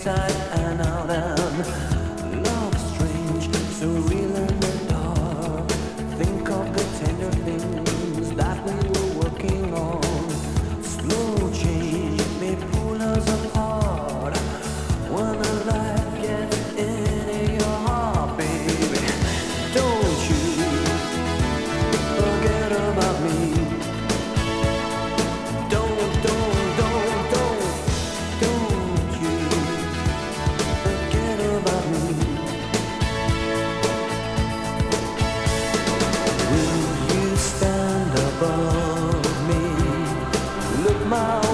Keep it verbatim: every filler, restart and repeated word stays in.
inside and out, and love strange, surreal in the dark. Think of the tender things that we were working on. Slow change may pull us apart when the light gets into your heart, baby. Don't you forget about me. Don't, don't, don't, don't, don't you forget about me. Will you stand above me? Look my